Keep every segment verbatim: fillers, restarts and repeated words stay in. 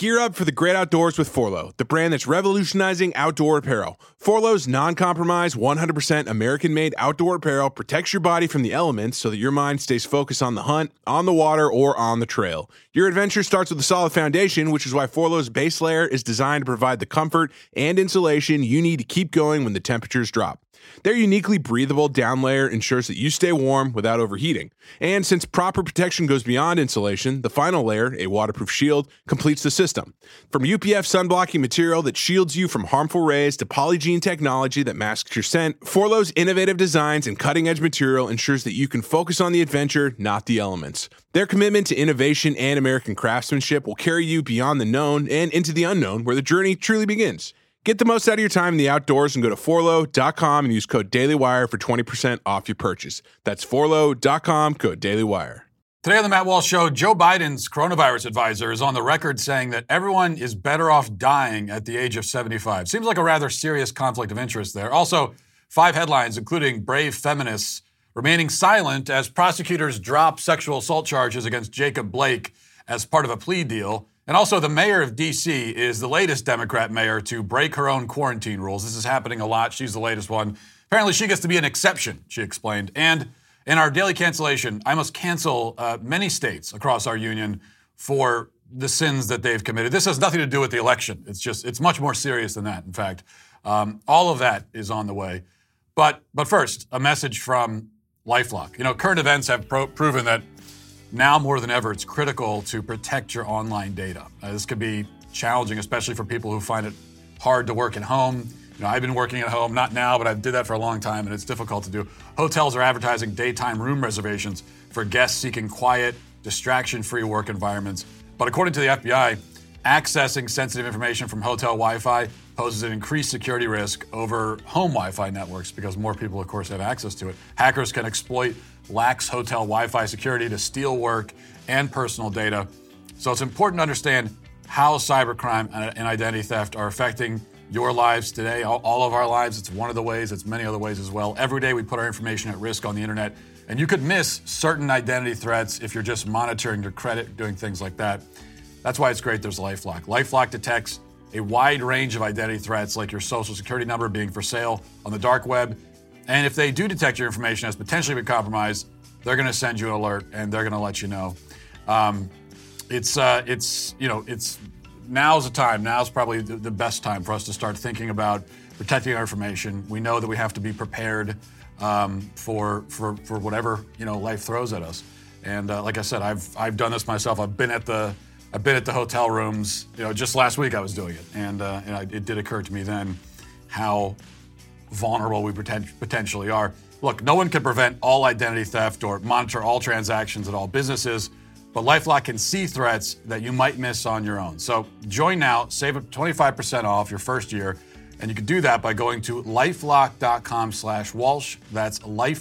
Gear up for the great outdoors with Forloh, the brand that's revolutionizing outdoor apparel. Forloh's non-compromise, one hundred percent American-made outdoor apparel protects your body from the elements so that your mind stays focused on the hunt, on the water, or on the trail. Your adventure starts with a solid foundation, which is why Forloh's base layer is designed to provide the comfort and insulation you need to keep going when the temperatures drop. Their uniquely breathable down layer ensures that you stay warm without overheating. And since proper protection goes beyond insulation, the final layer, a waterproof shield, completes the system. From U P F sunblocking material that shields you from harmful rays to Polygiene technology that masks your scent, Forloh's innovative designs and cutting-edge material ensures that you can focus on the adventure, not the elements. Their commitment to innovation and American craftsmanship will carry you beyond the known and into the unknown, where the journey truly begins. Get the most out of your time in the outdoors and go to forloh dot com and use code DailyWire for twenty percent off your purchase. That's forloh dot com, code DailyWire. Today on the Matt Walsh Show, Joe Biden's coronavirus advisor is on the record saying that everyone is better off dying at the age of seventy-five. Seems like a rather serious conflict of interest there. Also, five headlines, including brave feminists remaining silent as prosecutors drop sexual assault charges against Jacob Blake as part of a plea deal. And also, the mayor of D C is the latest Democrat mayor to break her own quarantine rules. This is happening a lot. She's the latest one. Apparently, she gets to be an exception, she explained. And in our daily cancellation, I must cancel uh, many states across our union for the sins that they've committed. This has nothing to do with the election. It's just, it's much more serious than that, in fact. Um, all of that is on the way. But, but first, a message from LifeLock. You know, current events have pro- proven that now more than ever, it's critical to protect your online data. Uh, this could be challenging, especially for people who find it hard to work at home. You know, I've been working at home, not now, but I did that for a long time, and it's difficult to do. Hotels are advertising daytime room reservations for guests seeking quiet, distraction-free work environments. But according to the F B I, accessing sensitive information from hotel Wi-Fi poses an increased security risk over home Wi-Fi networks because more people, of course, have access to it. Hackers can exploit lax hotel Wi-Fi security to steal work and personal data. So it's important to understand how cybercrime and identity theft are affecting your lives today, all of our lives. It's one of the ways, it's many other ways as well. Every day we put our information at risk on the internet, and you could miss certain identity threats if you're just monitoring your credit, doing things like that. That's why it's great there's LifeLock. LifeLock detects a wide range of identity threats, like your social security number being for sale on the dark web. And if they do detect your information as potentially been compromised, they're going to send you an alert and they're going to let you know. Um, it's, uh, it's, you know, it's now's the time. Now's probably the, the best time for us to start thinking about protecting our information. We know that we have to be prepared um, for, for, for whatever, you know, life throws at us. And uh, like I said, I've, I've done this myself. I've been at the, I've been at the hotel rooms. You know, just last week I was doing it, and, uh, and I, it did occur to me then how vulnerable we poten- potentially are. Look, no one can prevent all identity theft or monitor all transactions at all businesses, but LifeLock can see threats that you might miss on your own. So join now, save up twenty-five percent off your first year, and you can do that by going to lifelock.com slash Walsh. That's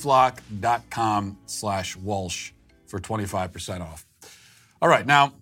lifelock.com slash Walsh for twenty-five percent off. All right, now,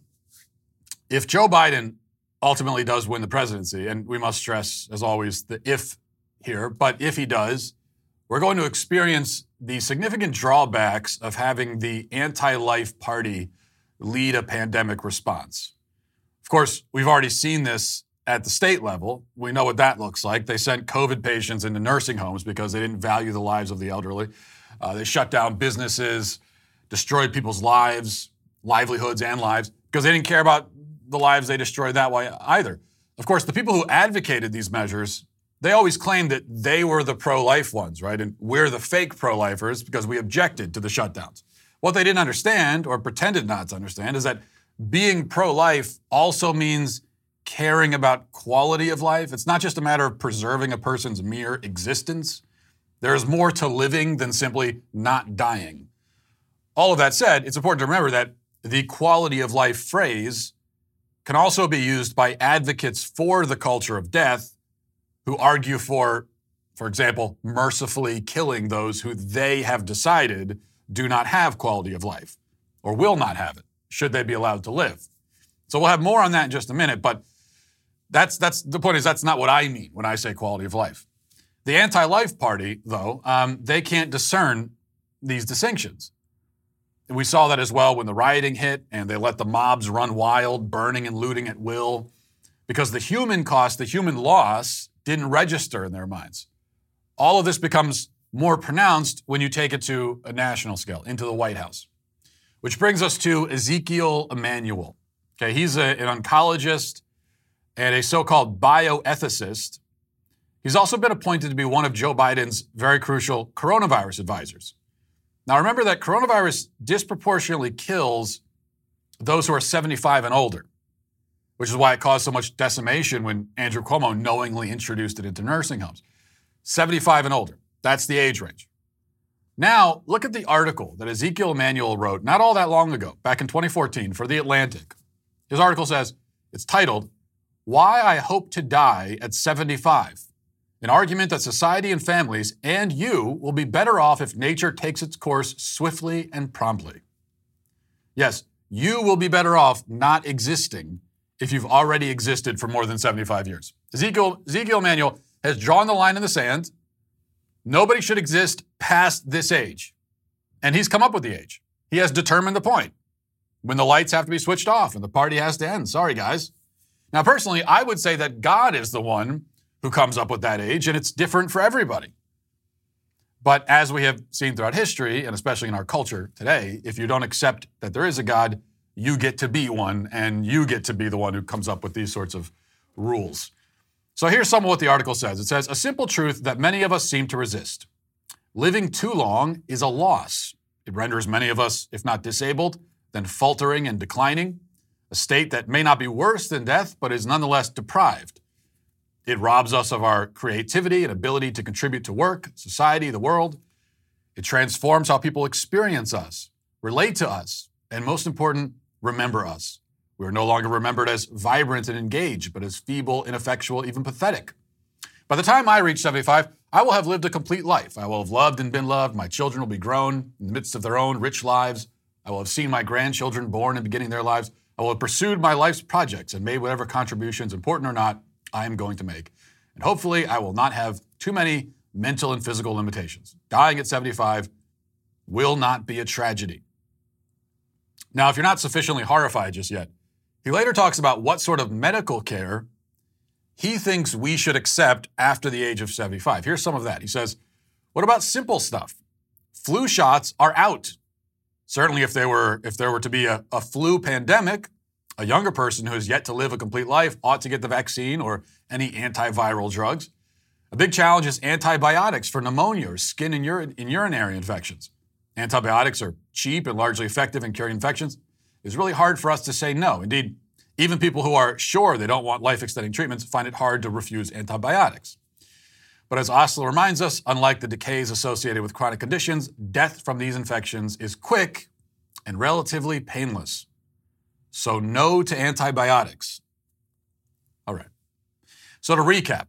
if Joe Biden ultimately does win the presidency, and we must stress, as always, the if here, but if he does, we're going to experience the significant drawbacks of having the anti-life party lead a pandemic response. Of course, we've already seen this at the state level. We know what that looks like. They sent COVID patients into nursing homes because they didn't value the lives of the elderly. Uh, they shut down businesses, destroyed people's lives, livelihoods and lives, because they didn't care about the lives they destroyed that way either. Of course, the people who advocated these measures, they always claimed that they were the pro-life ones, right? And we're the fake pro-lifers because we objected to the shutdowns. What they didn't understand, or pretended not to understand, is that being pro-life also means caring about quality of life. It's not just a matter of preserving a person's mere existence. There is more to living than simply not dying. All of that said, it's important to remember that the quality of life phrase can also be used by advocates for the culture of death who argue for, for example, mercifully killing those who they have decided do not have quality of life or will not have it, should they be allowed to live. So we'll have more on that in just a minute, but that's that's the point is that's not what I mean when I say quality of life. The anti-life party, though, um, they can't discern these distinctions. We saw that as well when the rioting hit and they let the mobs run wild, burning and looting at will, because the human cost, the human loss, didn't register in their minds. All of this becomes more pronounced when you take it to a national scale, into the White House. Which brings us to Ezekiel Emanuel. Okay, he's a, an oncologist and a so-called bioethicist. He's also been appointed to be one of Joe Biden's very crucial coronavirus advisors. Now remember that coronavirus disproportionately kills those who are seventy-five and older, which is why it caused so much decimation when Andrew Cuomo knowingly introduced it into nursing homes. seventy-five and older, that's the age range. Now, look at the article that Ezekiel Emanuel wrote not all that long ago, back in twenty fourteen, for The Atlantic. His article says, it's titled, "Why I Hope to Die at seventy-five. An argument that society and families and you will be better off if nature takes its course swiftly and promptly." Yes, you will be better off not existing if you've already existed for more than seventy-five years. Ezekiel, Ezekiel Emanuel has drawn the line in the sand. Nobody should exist past this age. And he's come up with the age. He has determined the point. When the lights have to be switched off and the party has to end. Sorry, guys. Now, personally, I would say that God is the one who comes up with that age, and it's different for everybody. But as we have seen throughout history, and especially in our culture today, if you don't accept that there is a God, you get to be one, and you get to be the one who comes up with these sorts of rules. So here's some of what the article says. It says, a simple truth that many of us seem to resist. Living too long is a loss. It renders many of us, if not disabled, then faltering and declining, a state that may not be worse than death, but is nonetheless deprived. It robs us of our creativity and ability to contribute to work, society, the world. It transforms how people experience us, relate to us, and most important, remember us. We are no longer remembered as vibrant and engaged, but as feeble, ineffectual, even pathetic. By the time I reach seventy-five, I will have lived a complete life. I will have loved and been loved. My children will be grown in the midst of their own rich lives. I will have seen my grandchildren born and beginning their lives. I will have pursued my life's projects and made whatever contributions, important or not, I am going to make. And hopefully, I will not have too many mental and physical limitations. Dying at seventy-five will not be a tragedy. Now, if you're not sufficiently horrified just yet, he later talks about what sort of medical care he thinks we should accept after the age of seventy-five. Here's some of that. He says, what about simple stuff? Flu shots are out. Certainly if there were, if there were to be a, a flu pandemic, a younger person who has yet to live a complete life ought to get the vaccine or any antiviral drugs. A big challenge is antibiotics for pneumonia or skin and, ur- and urinary infections. Antibiotics are cheap and largely effective in curing infections. It's really hard for us to say no. Indeed, even people who are sure they don't want life-extending treatments find it hard to refuse antibiotics. But as Osler reminds us, unlike the decays associated with chronic conditions, death from these infections is quick and relatively painless. So no to antibiotics. All right. So to recap,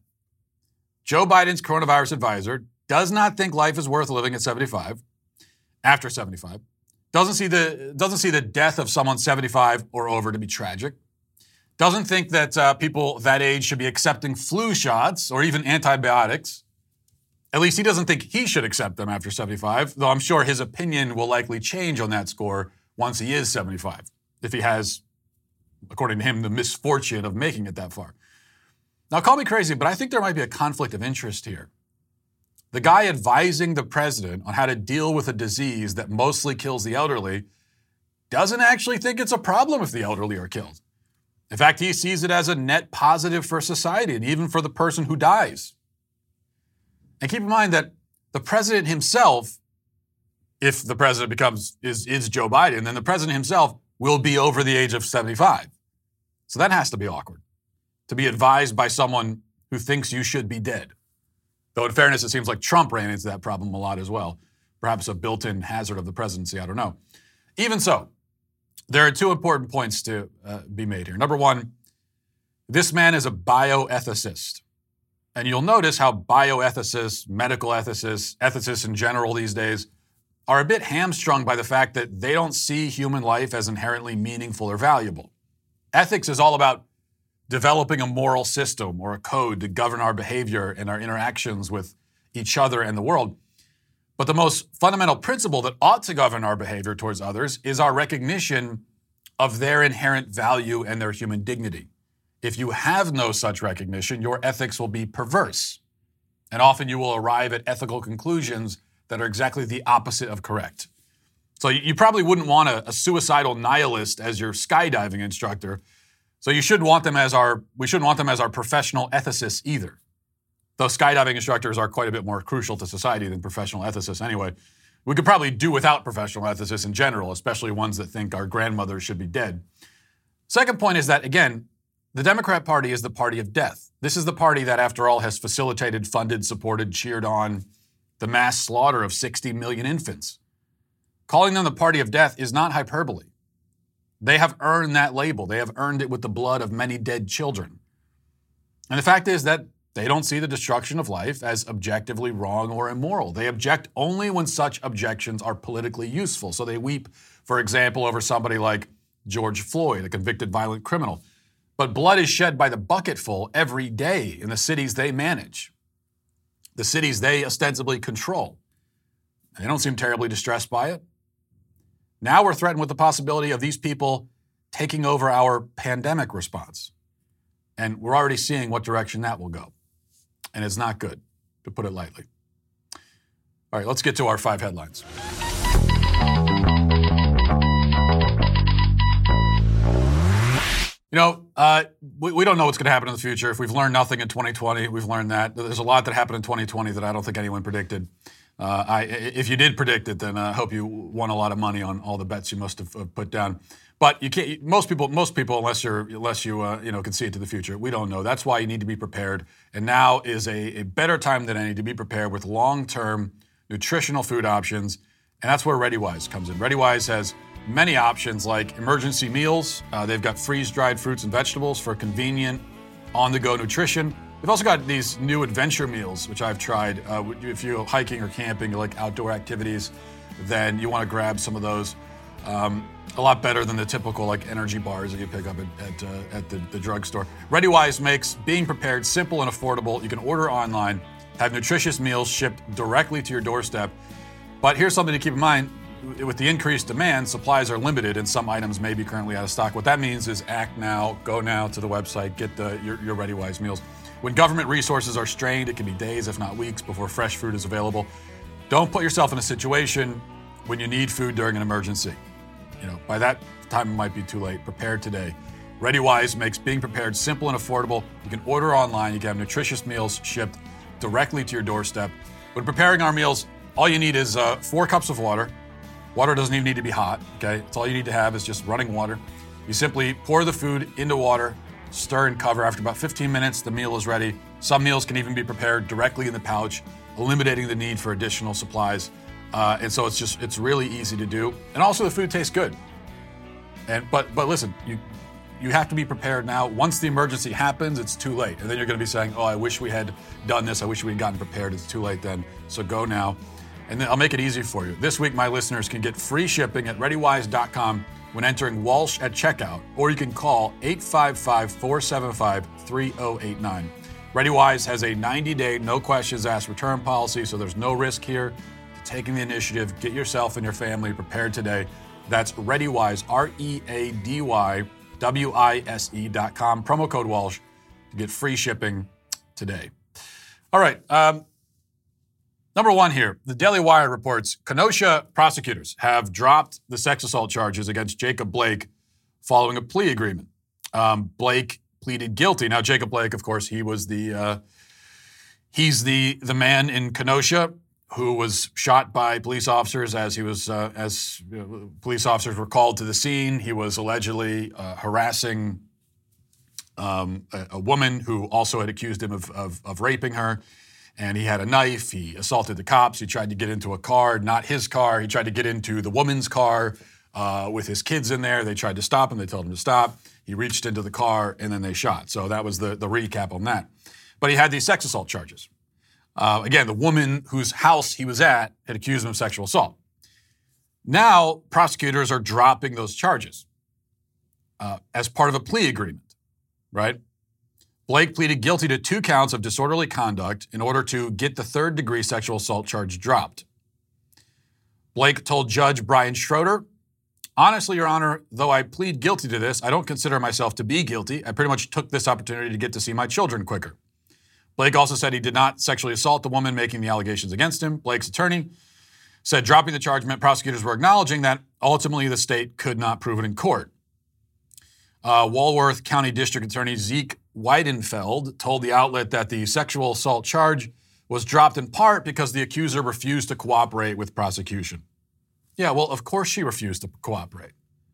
Joe Biden's coronavirus advisor does not think life is worth living at seventy-five, after seventy-five, doesn't see the, doesn't see the death of someone seventy-five or over to be tragic, doesn't think that uh, people that age should be accepting flu shots or even antibiotics. At least he doesn't think he should accept them after seventy-five, though I'm sure his opinion will likely change on that score once he is seventy-five, if he has, according to him, the misfortune of making it that far. Now, call me crazy, but I think there might be a conflict of interest here. The guy advising the president on how to deal with a disease that mostly kills the elderly doesn't actually think it's a problem if the elderly are killed. In fact, he sees it as a net positive for society and even for the person who dies. And keep in mind that the president himself, if the president becomes is, is Joe Biden, then the president himself will be over the age of seventy-five. So that has to be awkward, to be advised by someone who thinks you should be dead. Though in fairness, it seems like Trump ran into that problem a lot as well. Perhaps a built-in hazard of the presidency, I don't know. Even so, there are two important points to uh, be made here. Number one, this man is a bioethicist. And you'll notice how bioethicists, medical ethicists, ethicists in general these days are a bit hamstrung by the fact that they don't see human life as inherently meaningful or valuable. Ethics is all about developing a moral system or a code to govern our behavior and our interactions with each other and the world. But the most fundamental principle that ought to govern our behavior towards others is our recognition of their inherent value and their human dignity. If you have no such recognition, your ethics will be perverse. And often you will arrive at ethical conclusions that are exactly the opposite of correct. So you probably wouldn't want a, a suicidal nihilist as your skydiving instructor. So you shouldn't want them as our, we shouldn't want them as our professional ethicists either. Though skydiving instructors are quite a bit more crucial to society than professional ethicists anyway. We could probably do without professional ethicists in general, especially ones that think our grandmothers should be dead. Second point is that, again, the Democrat Party is the party of death. This is the party that, after all, has facilitated, funded, supported, cheered on the mass slaughter of sixty million infants. Calling them the party of death is not hyperbole. They have earned that label. They have earned it with the blood of many dead children. And the fact is that they don't see the destruction of life as objectively wrong or immoral. They object only when such objections are politically useful. So they weep, for example, over somebody like George Floyd, a convicted violent criminal. But blood is shed by the bucketful every day in the cities they manage, the cities they ostensibly control. They don't seem terribly distressed by it. Now we're threatened with the possibility of these people taking over our pandemic response. And we're already seeing what direction that will go. And it's not good, to put it lightly. All right, let's get to our five headlines. You know, uh, we, we don't know what's going to happen in the future. If we've learned nothing in twenty twenty, we've learned that. There's a lot that happened in twenty twenty that I don't think anyone predicted. Uh, I, if you did predict it, then I hope you won a lot of money on all the bets you must have uh, put down. But you can't. Most people, most people, unless you're, unless you, uh, you know, can see it to the future, we don't know. That's why you need to be prepared. And now is a, a better time than any to be prepared with long-term nutritional food options. And that's where ReadyWise comes in. ReadyWise has many options like emergency meals. Uh, they've got freeze-dried fruits and vegetables for convenient, on-the-go nutrition. They've also got these new adventure meals, which I've tried. Uh, if you're hiking or camping, you like outdoor activities, then you want to grab some of those. Um, a lot better than the typical like energy bars that you pick up at, at, uh, at the, the drugstore. ReadyWise makes being prepared simple and affordable. You can order online, have nutritious meals shipped directly to your doorstep. But here's something to keep in mind. With the increased demand, supplies are limited and some items may be currently out of stock. What that means is act now, go now to the website, get the, your, your ReadyWise meals. When government resources are strained, it can be days, if not weeks, before fresh food is available. Don't put yourself in a situation when you need food during an emergency. You know, by that time it might be too late. Prepare today. ReadyWise makes being prepared simple and affordable. You can order online. You can have nutritious meals shipped directly to your doorstep. When preparing our meals, all you need is uh, four cups of water. Water doesn't even need to be hot, okay? It's all you need to have is just running water. You simply pour the food into water, stir and cover. After about fifteen minutes, the meal is ready. Some meals can even be prepared directly in the pouch, eliminating the need for additional supplies. Uh, and so it's just, it's really easy to do. And also the food tastes good. And but but listen, you you have to be prepared now. Once the emergency happens, it's too late. And then you're going to be saying, oh, I wish we had done this. I wish we had gotten prepared. It's too late then. So go now. And then I'll make it easy for you. This week, my listeners can get free shipping at ready wise dot com when entering Walsh at checkout, or you can call eight five five, four seven five, three oh eight nine. ReadyWise has a ninety-day, no questions asked return policy, so there's no risk here. Taking the initiative, get yourself and your family prepared today. That's ReadyWise, R E A D Y W I S E dot com, promo code Walsh to get free shipping today. All right. Um, number one here, the Daily Wire reports Kenosha prosecutors have dropped the sex assault charges against Jacob Blake following a plea agreement. Um, Blake pleaded guilty. Now, Jacob Blake, of course, he was the uh, he's the the man in Kenosha who was shot by police officers as he was uh, as you know, police officers were called to the scene. He was allegedly uh, harassing um, a, a woman who also had accused him of, of, of raping her. And he had a knife. He assaulted the cops. He tried to get into a car, not his car. He tried to get into the woman's car uh, with his kids in there. They tried to stop him. They told him to stop. He reached into the car, and then they shot. So that was the, the recap on that. But he had these sex assault charges. Uh, again, the woman whose house he was at had accused him of sexual assault. Now, prosecutors are dropping those charges uh, as part of a plea agreement, right? Blake pleaded guilty to two counts of disorderly conduct in order to get the third-degree sexual assault charge dropped. Blake told Judge Brian Schroeder, honestly, Your Honor, though I plead guilty to this, I don't consider myself to be guilty. I pretty much took this opportunity to get to see my children quicker. Blake also said he did not sexually assault the woman making the allegations against him. Blake's attorney said dropping the charge meant prosecutors were acknowledging that ultimately the state could not prove it in court. Uh, Walworth County District Attorney Zeke Weidenfeld told the outlet that the sexual assault charge was dropped in part because the accuser refused to cooperate with prosecution. Yeah, well, of course she refused to cooperate.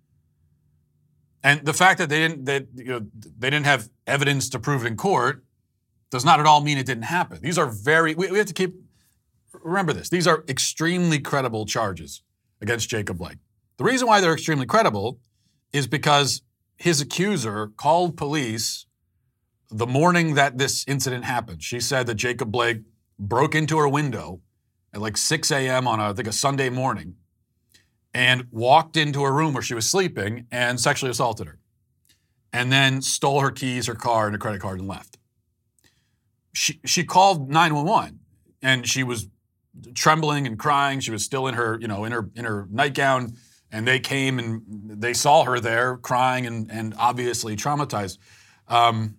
And the fact that they didn't that you know they didn't have evidence to prove it in court does not at all mean it didn't happen. These are very we, we have to keep remember this. These are extremely credible charges against Jacob Blake. The reason why they're extremely credible is because his accuser called police the morning that this incident happened. She said that Jacob Blake broke into her window at like six a.m. on, a, I think, a Sunday morning and walked into her room where she was sleeping and sexually assaulted her and then stole her keys, her car, and her credit card and left. She, she called nine one one and she was trembling and crying. She was still in her, you know, in her in her nightgown, and they came and they saw her there crying and, and obviously traumatized. Um,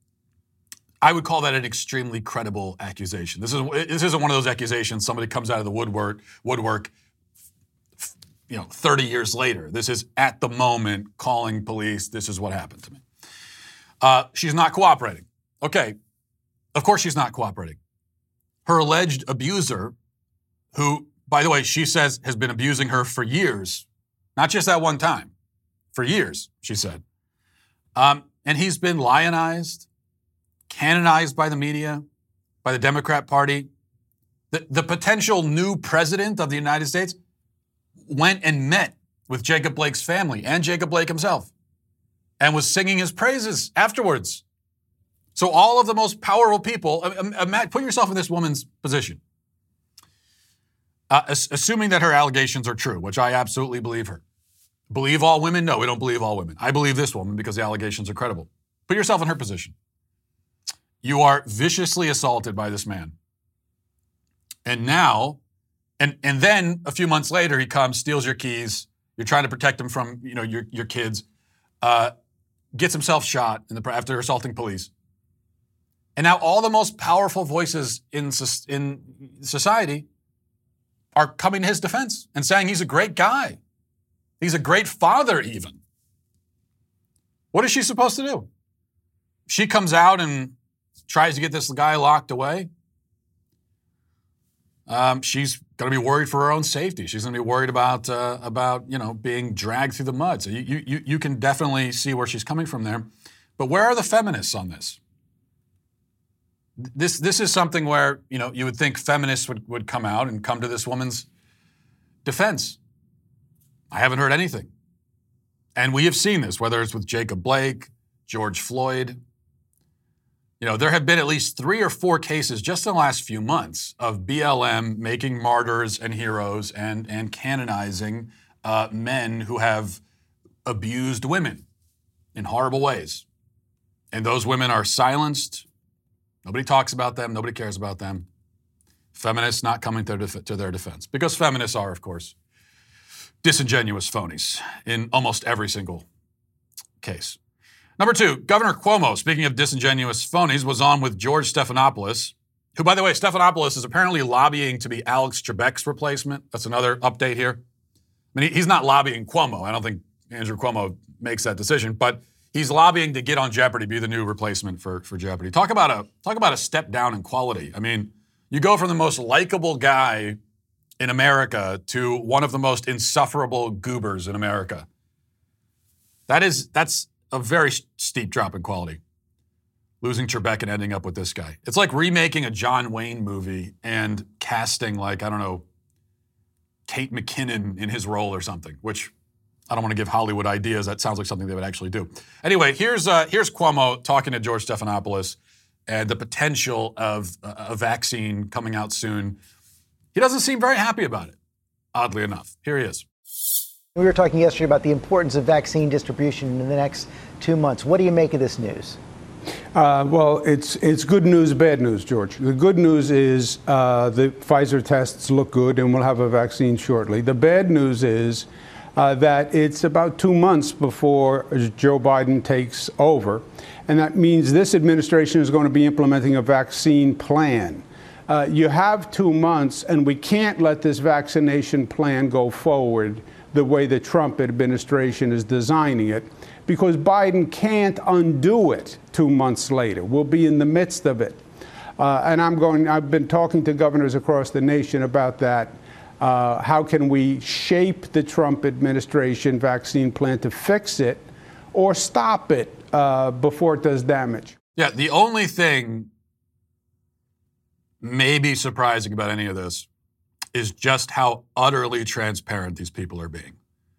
I would call that an extremely credible accusation. This is this isn't one of those accusations somebody comes out of the woodwork, woodwork, you know, thirty years later. This is at the moment calling police. This is what happened to me. Uh, she's not cooperating. Okay, of course she's not cooperating. Her alleged abuser, who, by the way, she says has been abusing her for years, not just that one time, for years, she said. Um, and he's been lionized, canonized by the media, by the Democrat Party. The, the potential new president of the United States went and met with Jacob Blake's family and Jacob Blake himself and was singing his praises afterwards. So all of the most powerful people, um, um, put yourself in this woman's position. Uh, as, assuming that her allegations are true, which I absolutely believe her. Believe all women? No, we don't believe all women. I believe this woman because the allegations are credible. Put yourself in her position. You are viciously assaulted by this man. And now, and and then a few months later, he comes, steals your keys. You're trying to protect him from, you know, your, your kids. Uh, gets himself shot in the, after assaulting police. And now all the most powerful voices in, in society are coming to his defense and saying he's a great guy. He's a great father even. What is she supposed to do? She comes out and tries to get this guy locked away. Um, she's going to be worried for her own safety. She's going to be worried about, uh, about you know, being dragged through the mud. So you, you, you can definitely see where she's coming from there. But where are the feminists on this? This this is something where, you know, you would think feminists would, would come out and come to this woman's defense. I haven't heard anything. And we have seen this, whether it's with Jacob Blake, George Floyd. You know, there have been at least three or four cases just in the last few months of B L M making martyrs and heroes and, and canonizing uh, men who have abused women in horrible ways. And those women are silenced. Nobody talks about them. Nobody cares about them. Feminists not coming to, def- to their defense. Because feminists are, of course, disingenuous phonies in almost every single case. Number two, Governor Cuomo, speaking of disingenuous phonies, was on with George Stephanopoulos, who, by the way, Stephanopoulos is apparently lobbying to be Alex Trebek's replacement. That's another update here. I mean, he's not lobbying Cuomo. I don't think Andrew Cuomo makes that decision, but he's lobbying to get on Jeopardy, be the new replacement for, for Jeopardy. Talk about a talk about a step down in quality. I mean, you go from the most likable guy in America to one of the most insufferable goobers in America. That is that's a very steep drop in quality. Losing Trebek and ending up with this guy. It's like remaking a John Wayne movie and casting, like, I don't know, Kate McKinnon in his role or something, which I don't want to give Hollywood ideas. That sounds like something they would actually do. Anyway, here's uh, here's Cuomo talking to George Stephanopoulos and the potential of uh, a vaccine coming out soon. He doesn't seem very happy about it, oddly enough. Here he is. We were talking yesterday about the importance of vaccine distribution in the next two months. What do you make of this news? Uh, well, it's it's good news, bad news, George. The good news is uh, the Pfizer tests look good, and we'll have a vaccine shortly. The bad news is uh, that it's about two months before Joe Biden takes over, and that means this administration is going to be implementing a vaccine plan. Uh, you have two months, and we can't let this vaccination plan go forward the way the Trump administration is designing it, because Biden can't undo it two months later. We'll be in the midst of it. Uh, and I'm going, I've been talking to governors across the nation about that. Uh, how can we shape the Trump administration vaccine plan to fix it or stop it uh, before it does damage? Yeah, the only thing maybe surprising about any of this is just how utterly transparent these people are being.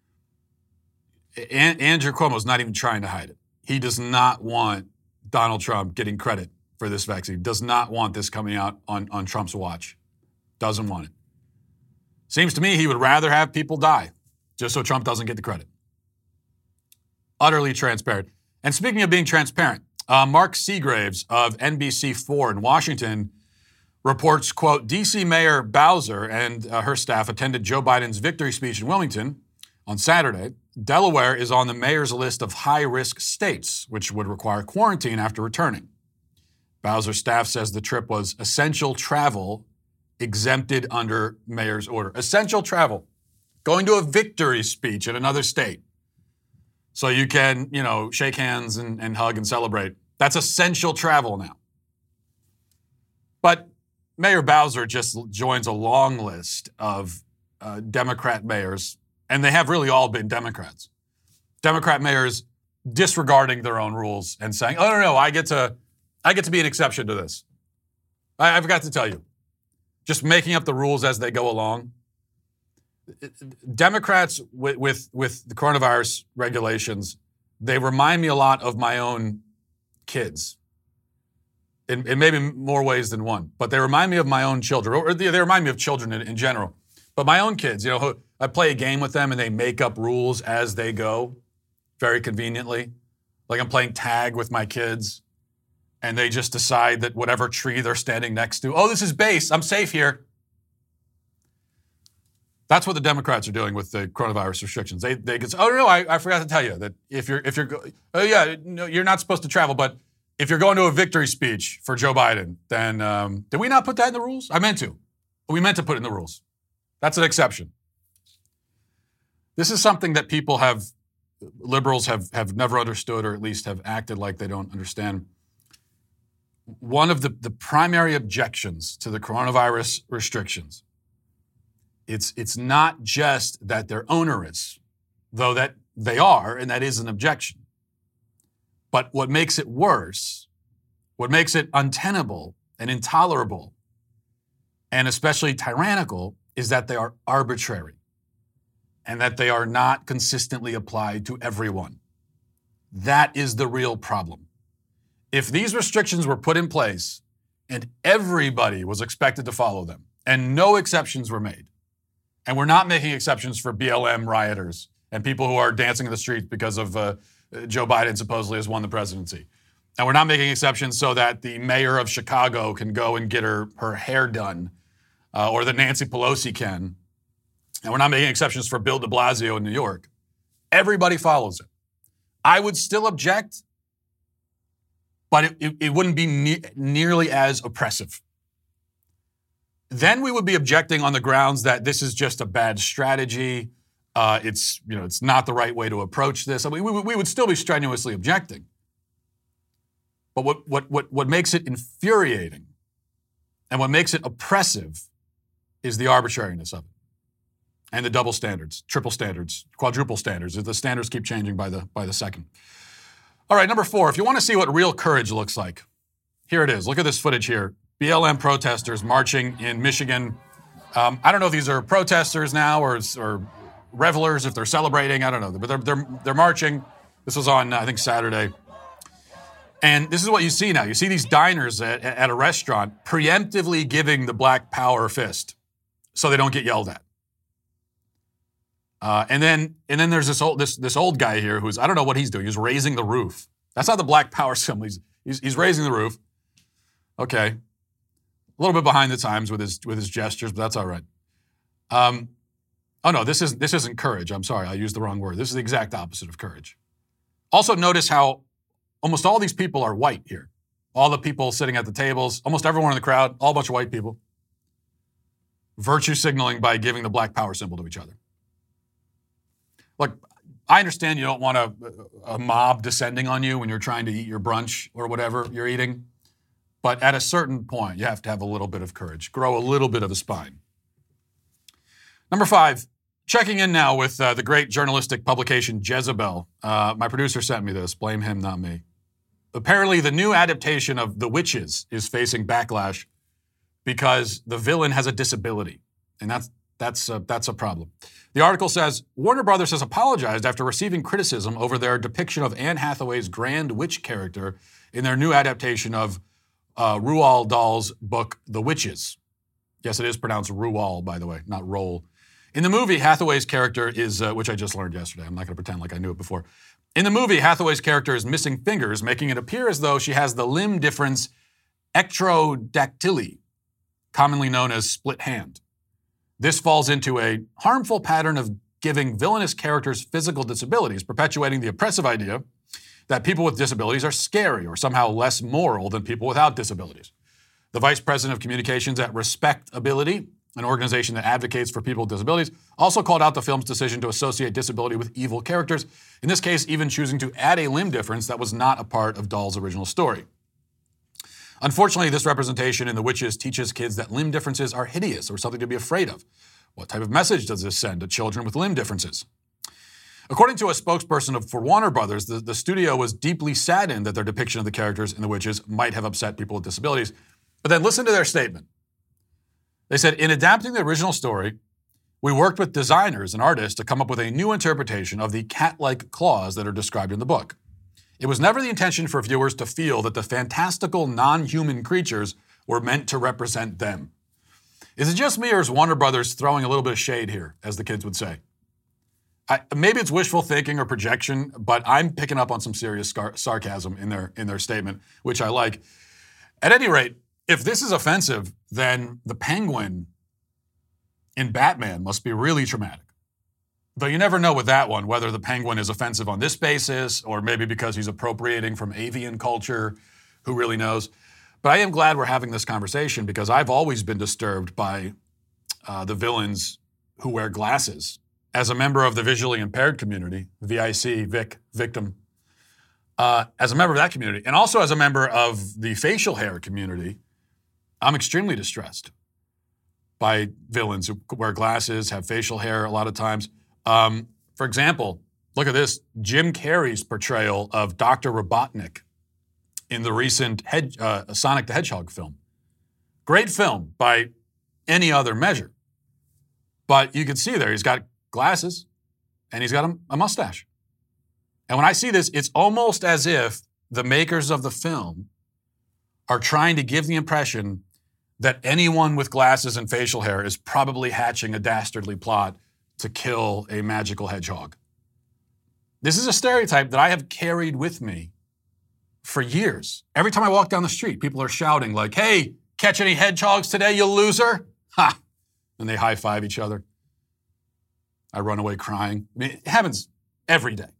An- Andrew Cuomo's not even trying to hide it. He does not want Donald Trump getting credit for this vaccine, does not want this coming out on, on Trump's watch, doesn't want it. Seems to me he would rather have people die just so Trump doesn't get the credit. Utterly transparent. And speaking of being transparent, uh, Mark Seagraves of N B C four in Washington reports, quote, D C Mayor Bowser and uh, her staff attended Joe Biden's victory speech in Wilmington on Saturday. Delaware is on the mayor's list of high-risk states, which would require quarantine after returning. Bowser's staff says the trip was essential travel exempted under mayor's order. Essential travel. Going to a victory speech in another state so you can, you know, shake hands and, and hug and celebrate. That's essential travel now. But Mayor Bowser just joins a long list of uh, Democrat mayors, and they have really all been Democrats. Democrat mayors disregarding their own rules and saying, "Oh no, no, I get to, I get to be an exception to this." I, I forgot to tell you, just making up the rules as they go along. Democrats with with, with the coronavirus regulations, they remind me a lot of my own kids. In, in maybe more ways than one, but they remind me of my own children, or they, they remind me of children in, in general. But my own kids, you know, who, I play a game with them and they make up rules as they go, very conveniently. Like I'm playing tag with my kids, and they just decide that whatever tree they're standing next to, oh, this is base, I'm safe here. That's what the Democrats are doing with the coronavirus restrictions. They they can say, oh no, I, I forgot to tell you that if you're if you're oh yeah, no, you're not supposed to travel, but if you're going to a victory speech for Joe Biden, then um, did we not put that in the rules? I meant to. We meant to put it in the rules. That's an exception. This is something that people have, liberals have, have never understood, or at least have acted like they don't understand. One of the, the primary objections to the coronavirus restrictions, it's, it's not just that they're onerous, though that they are, and that is an objection. But what makes it worse, what makes it untenable and intolerable, and especially tyrannical, is that they are arbitrary and that they are not consistently applied to everyone. That is the real problem. If these restrictions were put in place and everybody was expected to follow them and no exceptions were made, and we're not making exceptions for B L M rioters and people who are dancing in the streets because of uh, Joe Biden supposedly has won the presidency. And we're not making exceptions so that the mayor of Chicago can go and get her, her hair done, uh, or that Nancy Pelosi can. And we're not making exceptions for Bill de Blasio in New York. Everybody follows it. I would still object, but it, it, it wouldn't be ne- nearly as oppressive. Then we would be objecting on the grounds that this is just a bad strategy. Uh, it's, you know, it's not the right way to approach this. I mean, we, we would still be strenuously objecting. But what, what, what, what makes it infuriating and what makes it oppressive is the arbitrariness of it and the double standards, triple standards, quadruple standards. The standards keep changing by the, by the second. All right, number four, if you want to see what real courage looks like, here it is. Look at this footage here. B L M protesters marching in Michigan. Um, I don't know if these are protesters now or, or revelers, if they're celebrating, I don't know, but they're, they're, they're marching. This was on, I think, Saturday. And this is what you see now. You see these diners at, at a restaurant preemptively giving the Black Power fist so they don't get yelled at. Uh, and then and then there's this old this this old guy here who's, I don't know what he's doing. He's raising the roof That's not the black power symbol. He's, he's, he's raising the roof. Okay. A little bit behind the times with his with his gestures, but that's all right. Um, oh, no, this isn't, this isn't courage. I'm sorry, I used the wrong word. This is the exact opposite of courage. Also notice how almost all these people are white here. All the people sitting at the tables, almost everyone in the crowd, all a bunch of white people. Virtue signaling by giving the black power symbol to each other. Look, I understand you don't want a, a mob descending on you when you're trying to eat your brunch or whatever you're eating. But at a certain point, you have to have a little bit of courage. Grow a little bit of a spine. Number five, checking in now with uh, the great journalistic publication Jezebel. Uh, my producer sent me this. Blame him, not me. Apparently, the new adaptation of The Witches is facing backlash because the villain has a disability. And that's, that's, a, that's a problem. The article says, Warner Brothers has apologized after receiving criticism over their depiction of Anne Hathaway's Grand Witch character in their new adaptation of uh, Roald Dahl's book, The Witches. Yes, it is pronounced Roald, by the way, not roll. In the movie, Hathaway's character is, uh, which I just learned yesterday. I'm not going to pretend like I knew it before. In the movie, Hathaway's character is missing fingers, making it appear as though she has the limb difference ectrodactyly, commonly known as split hand. This falls into a harmful pattern of giving villainous characters physical disabilities, perpetuating the oppressive idea that people with disabilities are scary or somehow less moral than people without disabilities. The vice president of communications at Respectability, an organization that advocates for people with disabilities, also called out the film's decision to associate disability with evil characters, in this case even choosing to add a limb difference that was not a part of Dahl's original story. Unfortunately, this representation in The Witches teaches kids that limb differences are hideous or something to be afraid of. What type of message does this send to children with limb differences? According to a spokesperson of, for Warner Brothers, the, the studio was deeply saddened that their depiction of the characters in The Witches might have upset people with disabilities. But then listen to their statement. They said, in adapting the original story, we worked with designers and artists to come up with a new interpretation of the cat-like claws that are described in the book. It was never the intention for viewers to feel that the fantastical non-human creatures were meant to represent them. Is it just me, or is Warner Brothers throwing a little bit of shade here, as the kids would say? I, maybe it's wishful thinking or projection, but I'm picking up on some serious scar- sarcasm in their, in their statement, which I like. At any rate, if this is offensive, then the Penguin in Batman must be really traumatic. Though you never know with that one, whether the Penguin is offensive on this basis or maybe because he's appropriating from avian culture, who really knows. But I am glad we're having this conversation because I've always been disturbed by uh, the villains who wear glasses. As a member of the visually impaired community, V I C, Vic, victim, uh, as a member of that community, and also as a member of the facial hair community, I'm extremely distressed by villains who wear glasses, have facial hair a lot of times. Um, for example, look at this, Jim Carrey's portrayal of Doctor Robotnik in the recent Hedge, uh, Sonic the Hedgehog film. Great film by any other measure. But you can see there, he's got glasses and he's got a, a mustache. And when I see this, it's almost as if the makers of the film are trying to give the impression that anyone with glasses and facial hair is probably hatching a dastardly plot to kill a magical hedgehog. This is a stereotype that I have carried with me for years. Every time I walk down the street, people are shouting like, hey, catch any hedgehogs today, you loser? Ha! And they high-five each other. I run away crying. I mean, it happens every day.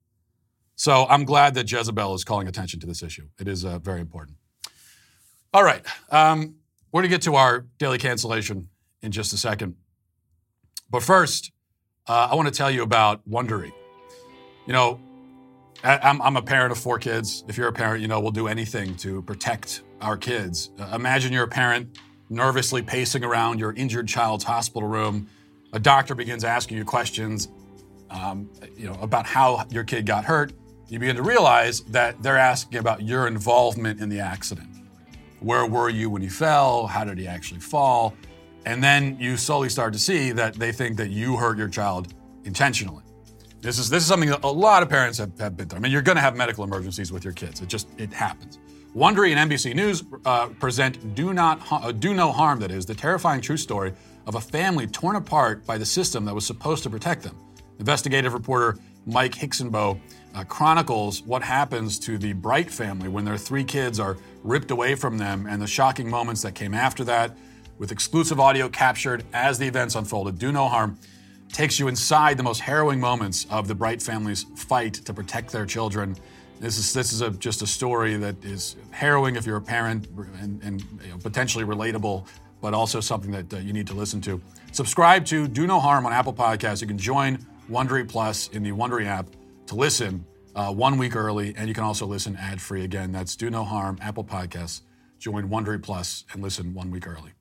So I'm glad that Jezebel is calling attention to this issue. It is uh, very important. All right. Um, we're going to get to our daily cancellation in just a second. But first, uh, I want to tell you about Wondery. You know, I, I'm, I'm a parent of four kids. If you're a parent, you know we'll do anything to protect our kids. Uh, imagine you're a parent nervously pacing around your injured child's hospital room. A doctor begins asking you questions um, you know, about how your kid got hurt. You begin to realize that they're asking about your involvement in the accident. Where were you when he fell? How did he actually fall? And then you slowly start to see that they think that you hurt your child intentionally. This is this is something that a lot of parents have, have been through. I mean, you're going to have medical emergencies with your kids. It just, it happens. Wondery and N B C News uh, present Do Not uh, Do No Harm, that is, the terrifying true story of a family torn apart by the system that was supposed to protect them. Investigative reporter Mike Hixenbow, uh, chronicles what happens to the Bright family when their three kids are ripped away from them and the shocking moments that came after that, with exclusive audio captured as the events unfolded. Do No Harm takes you inside the most harrowing moments of the Bright family's fight to protect their children. This is this is a, just a story that is harrowing if you're a parent and, and you know, potentially relatable, but also something that uh, you need to listen to. Subscribe to Do No Harm on Apple Podcasts. You can join Wondery Plus in the Wondery app to listen uh, one week early, and you can also listen ad-free. Again, that's Do No Harm, Apple Podcasts. Join Wondery Plus and listen one week early.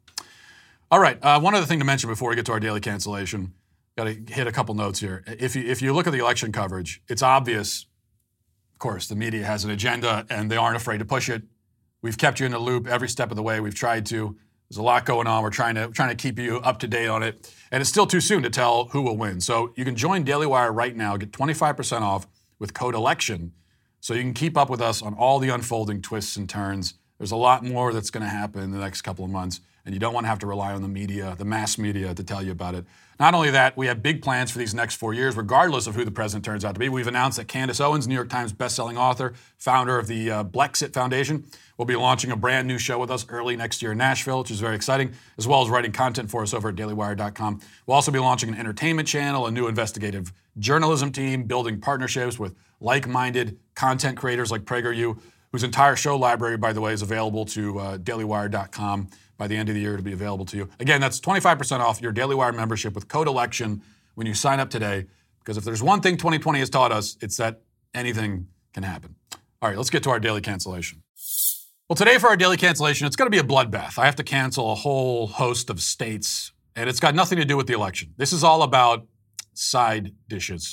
All right, uh, one other thing to mention before we get to our daily cancellation. Got to hit a couple notes here. If you, if you look at the election coverage, it's obvious, of course, the media has an agenda and they aren't afraid to push it. We've kept you in the loop every step of the way. We've tried to. There's a lot going on. We're trying to trying to keep you up to date on it. And it's still too soon to tell who will win. So you can join Daily Wire right now. Get twenty-five percent off with code ELECTION so you can keep up with us on all the unfolding twists and turns. There's a lot more that's going to happen in the next couple of months, and you don't want to have to rely on the media, the mass media, to tell you about it. Not only that, we have big plans for these next four years, regardless of who the president turns out to be. We've announced that Candace Owens, New York Times bestselling author, founder of the uh, Blexit Foundation, will be launching a brand new show with us early next year in Nashville, which is very exciting, as well as writing content for us over at daily wire dot com. We'll also be launching an entertainment channel, a new investigative journalism team, building partnerships with like-minded content creators like PragerU, whose entire show library, by the way, is available to uh, daily wire dot com. By the end of the year, it'll be available to you. Again, that's twenty-five percent off your Daily Wire membership with code ELECTION when you sign up today. Because if there's one thing twenty twenty has taught us, it's that anything can happen. All right, let's get to our daily cancellation. Well, today for our daily cancellation, it's going to be a bloodbath. I have to cancel a whole host of states, and it's got nothing to do with the election. This is all about side dishes.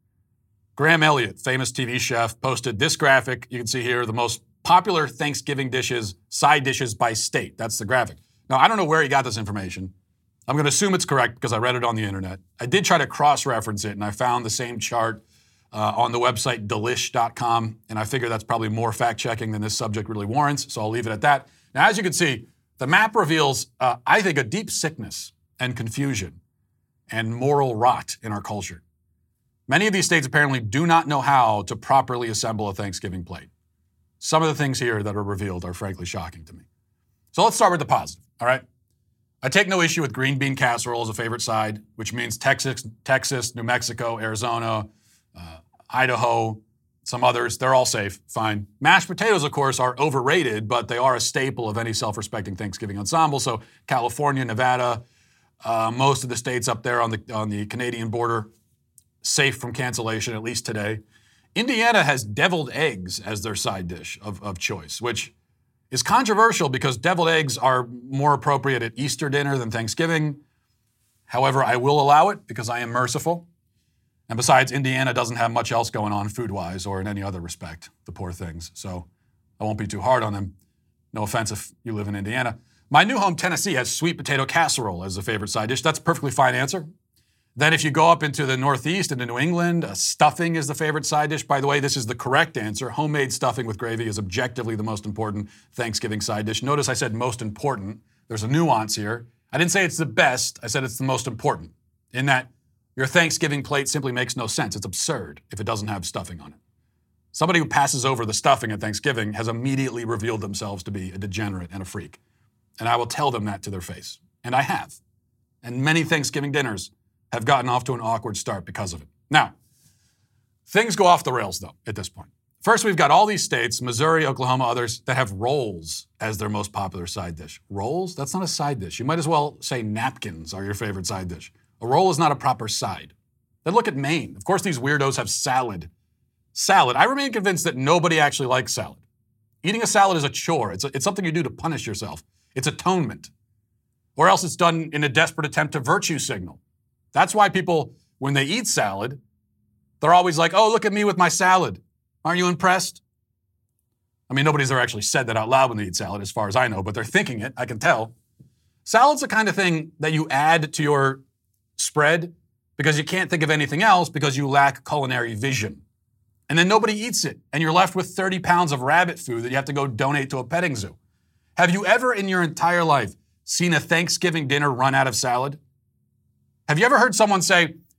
Graham Elliott, famous T V chef, posted this graphic. You can see here the most popular Thanksgiving dishes, side dishes by state. That's the graphic. Now, I don't know where he got this information. I'm going to assume it's correct because I read it on the internet. I did try to cross-reference it, and I found the same chart uh, on the website delish dot com, and I figure that's probably more fact-checking than this subject really warrants, so I'll leave it at that. Now, as you can see, the map reveals, uh, I think, a deep sickness and confusion and moral rot in our culture. Many of these states apparently do not know how to properly assemble a Thanksgiving plate. Some of the things here that are revealed are frankly shocking to me. So let's start with the positive, all right? I take no issue with green bean casserole as a favorite side, which means Texas, Texas, New Mexico, Arizona, uh, Idaho, some others. They're all safe, fine. Mashed potatoes, of course, are overrated, but they are a staple of any self-respecting Thanksgiving ensemble. So California, Nevada, uh, most of the states up there on the on the Canadian border, safe from cancellation, at least today. Indiana has deviled eggs as their side dish of, of choice, which is controversial because deviled eggs are more appropriate at Easter dinner than Thanksgiving. However, I will allow it because I am merciful. And besides, Indiana doesn't have much else going on food-wise or in any other respect, the poor things. So I won't be too hard on them. No offense if you live in Indiana. My new home, Tennessee, has sweet potato casserole as a favorite side dish. That's a perfectly fine answer. Then if you go up into the Northeast, into New England, uh, stuffing is the favorite side dish. By the way, this is the correct answer. Homemade stuffing with gravy is objectively the most important Thanksgiving side dish. Notice I said most important. There's a nuance here. I didn't say it's the best. I said it's the most important, in that your Thanksgiving plate simply makes no sense. It's absurd if it doesn't have stuffing on it. Somebody who passes over the stuffing at Thanksgiving has immediately revealed themselves to be a degenerate and a freak. And I will tell them that to their face. And I have. And many Thanksgiving dinners have gotten off to an awkward start because of it. Now, things go off the rails, though, at this point. First, we've got all these states, Missouri, Oklahoma, others, that have rolls as their most popular side dish. Rolls? That's not a side dish. You might as well say napkins are your favorite side dish. A roll is not a proper side. Then look at Maine. Of course, these weirdos have salad. Salad. I remain convinced that nobody actually likes salad. Eating a salad is a chore. It's, a, it's something you do to punish yourself. It's atonement. Or else it's done in a desperate attempt to virtue signal. That's why people, when they eat salad, they're always like, oh, look at me with my salad. Aren't you impressed? I mean, nobody's ever actually said that out loud when they eat salad, as far as I know, but they're thinking it. I can tell. Salad's the kind of thing that you add to your spread because you can't think of anything else because you lack culinary vision. And then nobody eats it, and you're left with thirty pounds of rabbit food that you have to go donate to a petting zoo. Have you ever in your entire life seen a Thanksgiving dinner run out of salad? Have you ever heard someone say,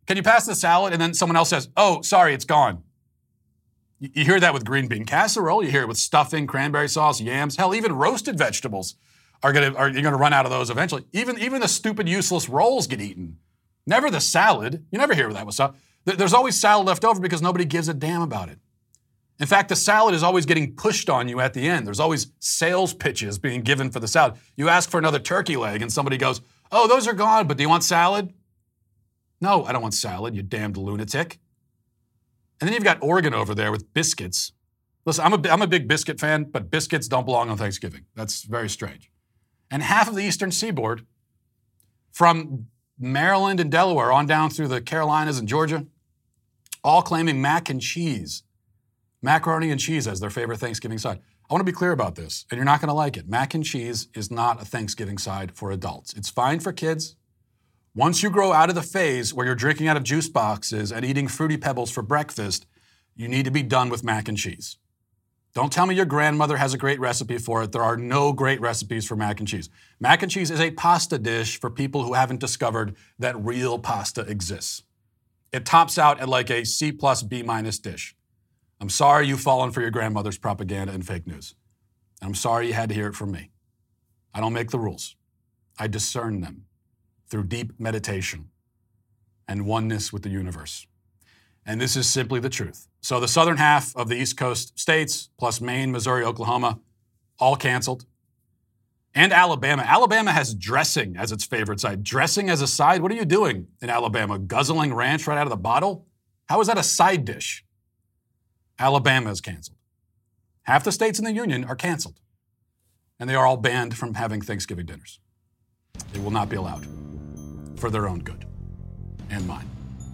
Can you pass the salad? And then someone else says, oh, sorry, it's gone. You, you hear that with green bean casserole. You hear it with stuffing, cranberry sauce, yams. Hell, even roasted vegetables are gonna are you're gonna run out of those eventually. Even even the stupid, useless rolls get eaten. Never the salad. You never hear that with stuff. There's always salad left over because nobody gives a damn about it. In fact, the salad is always getting pushed on you at the end. There's always sales pitches being given for the salad. You ask for another turkey leg and somebody goes, oh, those are gone, but do you want salad? No, I don't want salad, you damned lunatic. And then you've got Oregon over there with biscuits. Listen, I'm a, I'm a big biscuit fan, but biscuits don't belong on Thanksgiving. That's very strange. And half of the Eastern Seaboard, from Maryland and Delaware on down through the Carolinas and Georgia, all claiming mac and cheese. Macaroni and cheese as their favorite Thanksgiving side. I want to be clear about this, and you're not going to like it. Mac and cheese is not a Thanksgiving side for adults. It's fine for kids. Once you grow out of the phase where you're drinking out of juice boxes and eating Fruity Pebbles for breakfast, you need to be done with mac and cheese. Don't tell me your grandmother has a great recipe for it. There are no great recipes for mac and cheese. Mac and cheese is a pasta dish for people who haven't discovered that real pasta exists. It tops out at like a C plus B minus dish. I'm sorry you've fallen for your grandmother's propaganda and fake news. And I'm sorry you had to hear it from me. I don't make the rules. I discern them through deep meditation and oneness with the universe. And this is simply the truth. So the southern half of the East Coast states, plus Maine, Missouri, Oklahoma, all canceled. And Alabama. Alabama has dressing as its favorite side. Dressing as a side? What are you doing in Alabama? Guzzling ranch right out of the bottle? How is that a side dish? Alabama is canceled. Half the states in the union are canceled. And they are all banned from having Thanksgiving dinners. They will not be allowed for their own good and mine.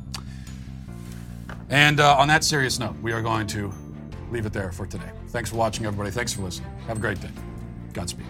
And uh, on that serious note, we are going to leave it there for today. Thanks for watching, everybody. Thanks for listening. Have a great day. Godspeed.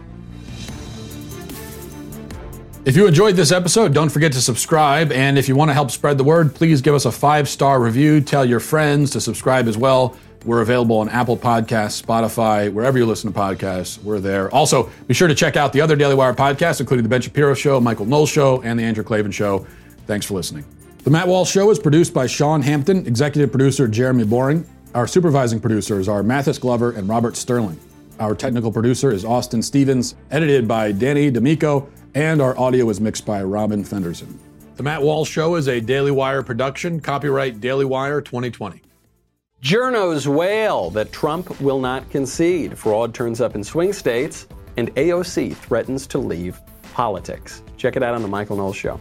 If you enjoyed this episode, don't forget to subscribe. And if you want to help spread the word, please give us a five-star review. Tell your friends to subscribe as well. We're available on Apple Podcasts, Spotify, wherever you listen to podcasts, we're there. Also, be sure to check out the other Daily Wire podcasts, including The Ben Shapiro Show, Michael Knowles Show, and The Andrew Klavan Show. Thanks for listening. The Matt Walsh Show is produced by Sean Hampton, executive producer Jeremy Boring. Our supervising producers are Mathis Glover and Robert Sterling. Our technical producer is Austin Stevens, edited by Danny D'Amico, and our audio is mixed by Robin Fenderson. The Matt Walsh Show is a Daily Wire production, copyright Daily Wire twenty twenty. Journos wail that Trump will not concede. Fraud turns up in swing states, and A O C threatens to leave politics. Check it out on The Michael Knowles Show.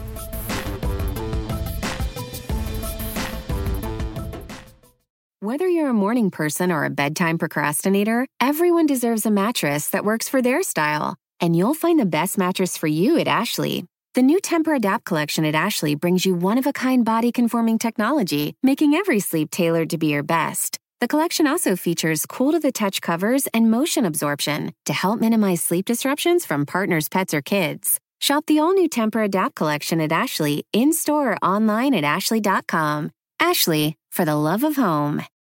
Whether you're a morning person or a bedtime procrastinator, everyone deserves a mattress that works for their style. And you'll find the best mattress for you at Ashley. The new Tempur-Adapt collection at Ashley brings you one-of-a-kind body-conforming technology, making every sleep tailored to be your best. The collection also features cool-to-the-touch covers and motion absorption to help minimize sleep disruptions from partners, pets, or kids. Shop the all-new Tempur-Adapt collection at Ashley, in-store or online at ashley dot com. Ashley, for the love of home.